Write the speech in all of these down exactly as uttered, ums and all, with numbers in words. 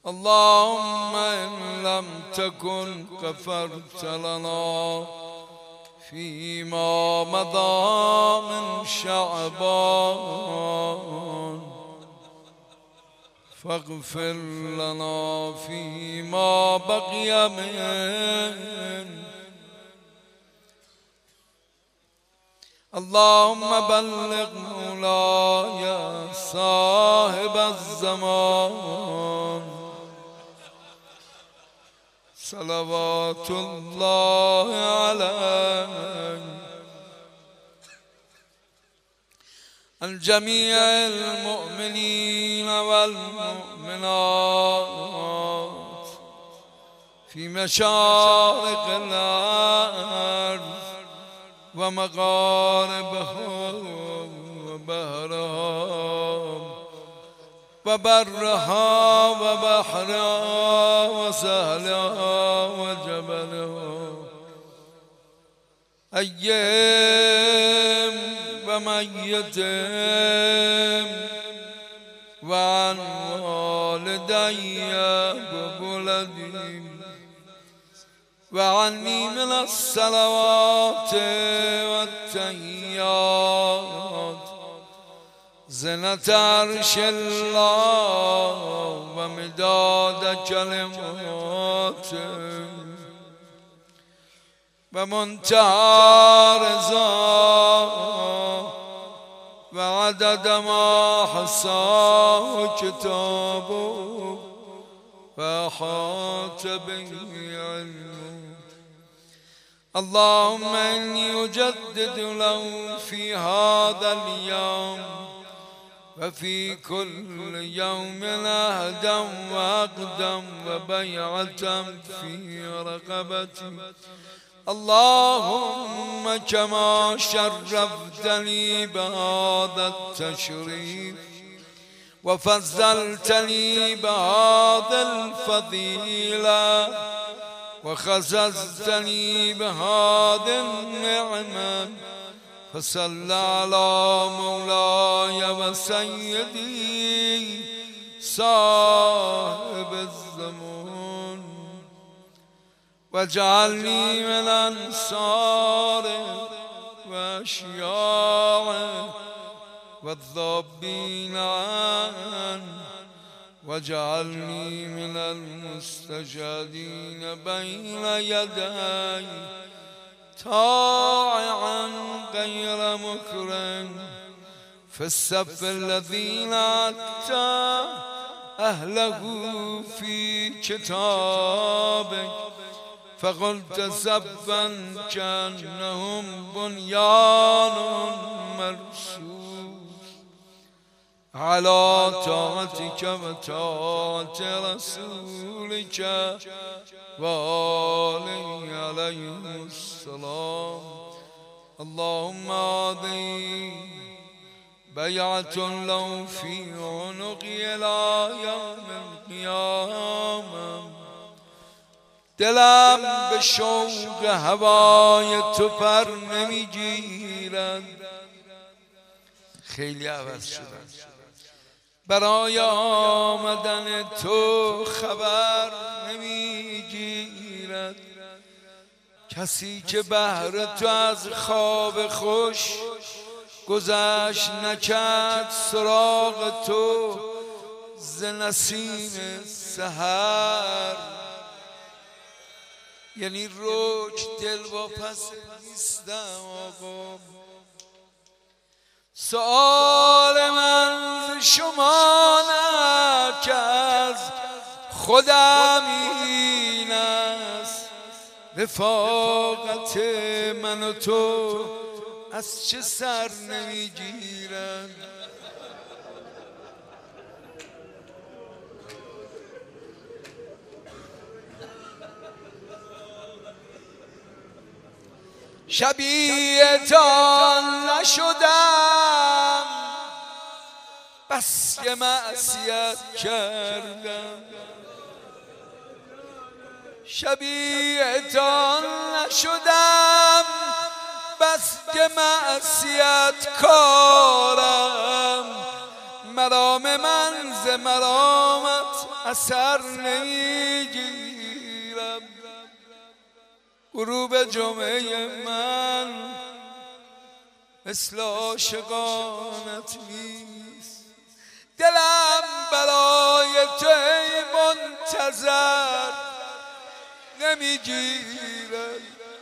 اللهم إن لم تكن غفرت لنا فيما مضى من شعبان فاغفر لنا فيما بقي من. اللهم بلغ مولاي صاحب الزمان صلوات الله عليه عن جميع المؤمنين والمؤمنات في مشارق الأرض ومغاربها وبحرها وبرها وبحرها وسهلها وجبلها أيهم وميتهم وعن والدي وولدي وعني من الصلوات والتحيات زنة عرش الله ومداد كلماته ومنتهى رضاه وعدد ما حصاه كتابه وأحاط به علمه. اللهم إني أجدد له في هذا اليوم وفي كل يوم عهدا وعقدا وبيعة في رقبتي. اللهم كما شرفتني بهذا التشريف وفضلتني بهذا الفضيلة وخززتني بهذه النعمة فصل على مولاي وسيدي صاحب الزمان واجعلني من أنصاره وأشياعه والذابين عنه واجعلني من المستجابين بين يدي طاعا غير مكرم في الصف الذين أتى أهله في كتابك فقلت صفا كأنهم بنيان مرصوص على طاعتك وطاعة رسولك وآله عليه السلام. اللهم هذه بيعة له في عنقي إلى يوم القيامة. دلم به شوق هوای تو پر نمیگیرد. خیلی عوض شدن برای آمدن تو خبر نمیگیرد. کسی که بهر تو از خواب خوش گذشت نکرد سراغ تو ز نسیم سحر. یعنی روک دل واپس نیستم آقا. سؤال من شما نه که از خودم این است رفاقت من و تو از چه سر نمیگیرن. شبیه تان نشدم بس که معصیت کردم. شبیه تان نشدم بس که معصیت کارم. مرام من ز مرامت اثر نمیگیرم. غروب جمعه من مثل عاشقانت نیست. دلم برای تو ای منتظر نمیگیرم.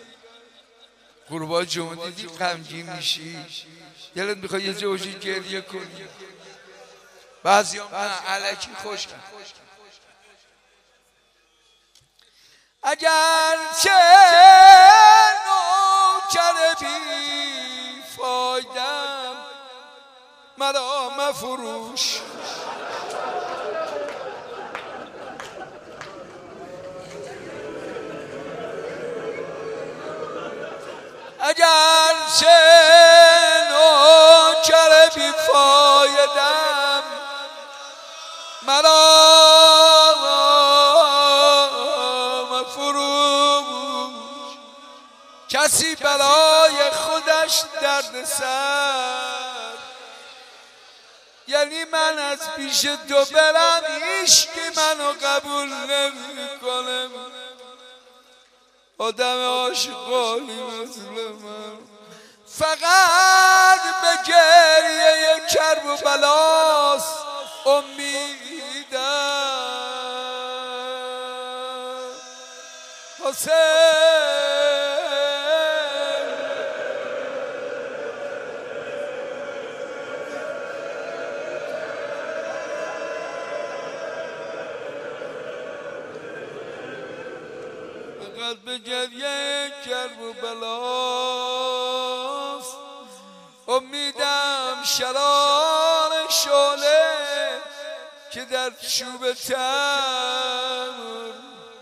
غروب جمعه دیدی غمگین میشی، دلت میخواد یه جوشی گریه کنی. بعضی هم علکی خوش کن. اگر چه نوکر بی فایدم مرا مفروش. اگر چه نوکر بی فایدم مرا مفروش. کسی برای خودش درد سر، یعنی من از پیش تو برم هیچ که منو قبول نمیکنه. آدم عاشقانی مثل من فقط به گریه کرب و بلاست امیدم. حسین فقط به گریه کرب و بلاست امیدم. شرار شعله که در چوب تنور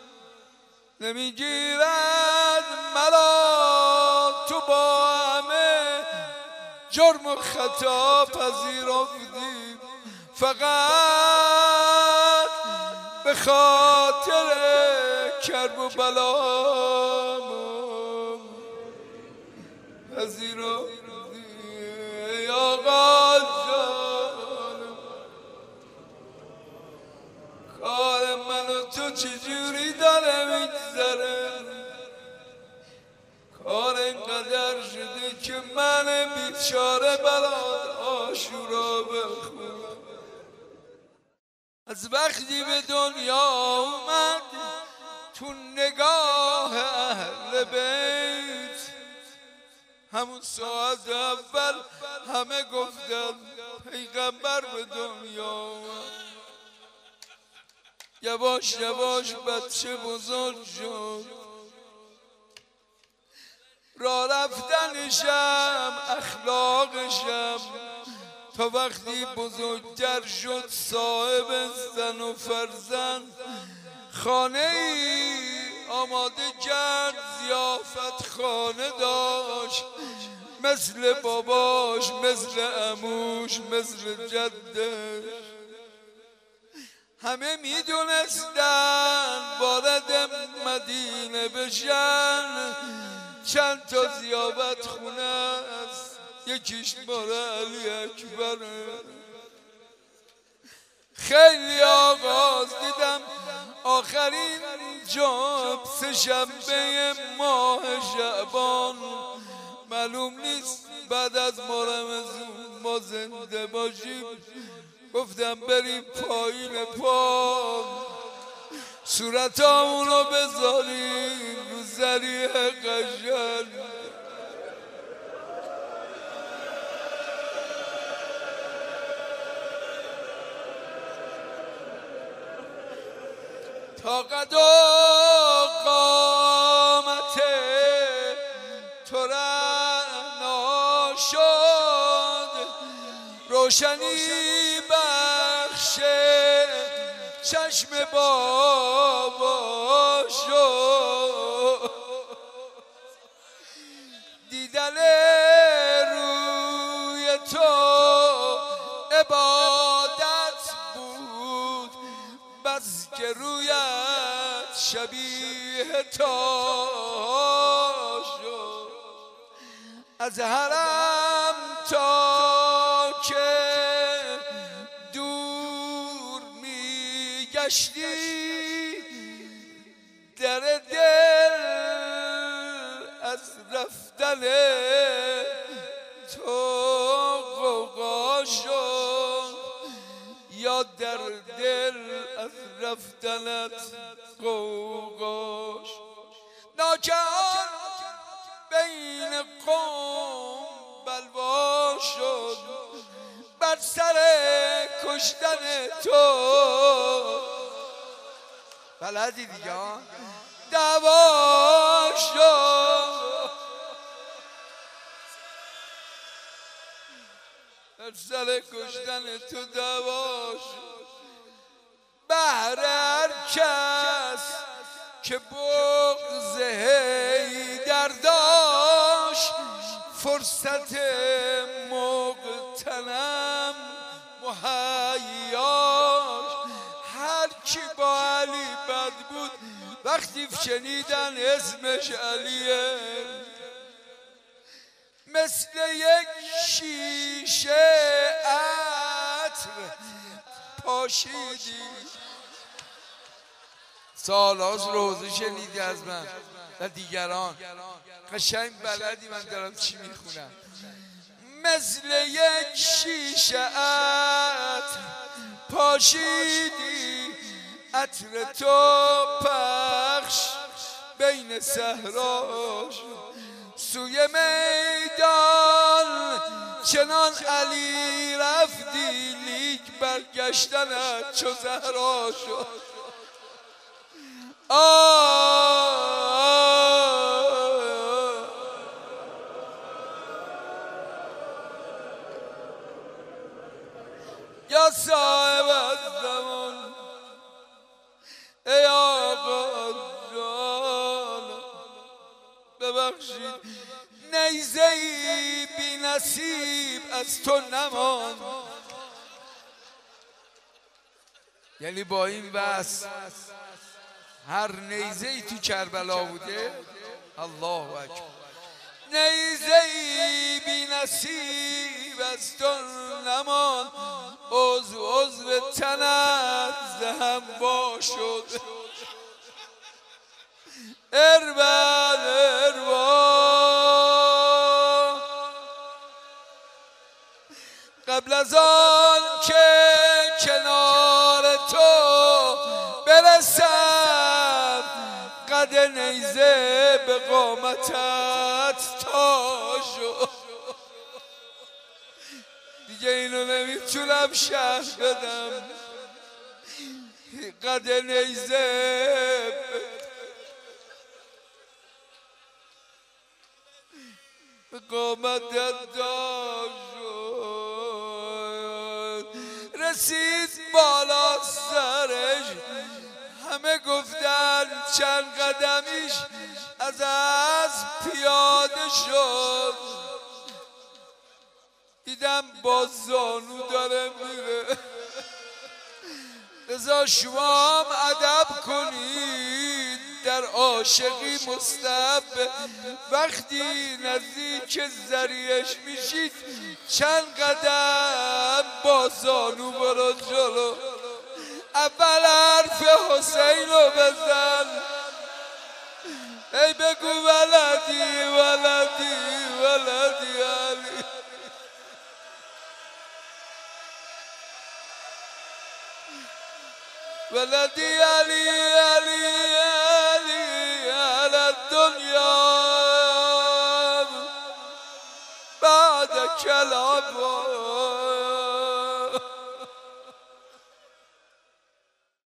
نمیگیرد مرا. تو با همه جرم و خطا پذیرفتی، فقط به خاطر کرب و بلام پذیرفتی. ای آقا جانم کار من و تو چجوری داره میگذره؟ کار اینقدر شده که من بیچاره برات عاشورا بخونم. از وقتی به دنیا اومد تو نگاه اهل بیت، همون ساعت اول همه گفتن پیغمبر به دنیا اومد. یواش یواش بچه بزرگ شد، راه رفتنشم اخلاقشم تا وقتی بزرگتر شد صاحب زن و فرزند خانه ای آماده کرد، ضیافت خانه داشت مثل باباش، مثل عموش، مثل جدش. همه میدونستن وارد مدینه بشن چند تا ضیافت خونه است، یکیش مال علی اکبره. خیلی آغاز دیدم آخرین جاب سه شنبه ماه شعبان، معلوم نیست بعد از ما رمضان ما زنده باشیم. گفتم بریم پایین پا صورتامونو بذاریم رو ذریح قشنگ. تا قد و قامت تو رعنا شد، روشنی بخش چشم بابا شد. دیدن روی تو عبادت بود، بس که رویت شبیه تا شد. از حرم تا که دور میگشتم گشتی در دل از رفتن تو غوغا شد یا در دل از رفتنت غوغا شد ناگهان بین قوم بلوا شد بر سر کشتن تو بلدی دیگه دعوا شد بر سر کشتن تو دعوا شد بهر هر کس که بغض حیدر داشت فرصت مغتنم مهیاش هر کی با علی بد بود وقتی شنیدن اسمش علیه مثل یک شیشه عطر پاشیدی سالاز روزه شنیدی از من و دیگران قشنگ بلدی من دارم چی میخونم مثل یک شیشه عطر پاشیدی عطر تو پخش بین صحراش سوی میدان چنان علی رفتی لیک برگشتنت چو زهرا شد یا صاحب الزمان ای آقا جان ببخشید نیزه ای بی نصیب از تو نمان یعنی با این بس هر نیزه ای تو کربلا بوده الله اکبر نیزه ای بی نصیب از تو نمان عضو عضو تنت زهم با شد اربد اربا قبل از آن که کنار تو برسم قد نیزه به قامتت تا شد دیگه اینو نمیتونم شرح بدم قد نیزه به قامتت تا شد رسید بالا سرش همه گفتن چند قدمیش از از پیاده شد دیدم با زانو داره میره لذا شما هم ادب کنید در عاشقی مستحب وقتی نزدیک ذریعش میشید چند قدم با زانو برو جلو اول حرف حسین رو بزن ای بگو ولدی ولدی ولدی علی ولدی علی علی علی على الدنیا بعد کلام